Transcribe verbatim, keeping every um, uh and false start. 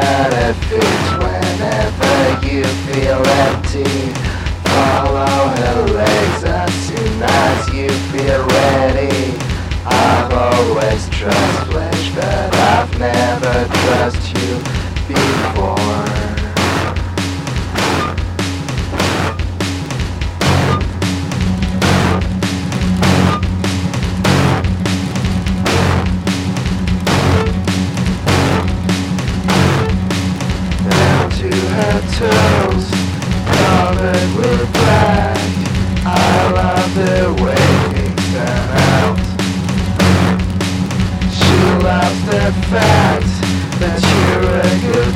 at her feet whenever you feel empty. Follow her legs as soon as you feel ready. I've always trusted flesh, but I've never trusted you before. To her toes, covered with black. I love the way things turn out. She loves the fact that you're a good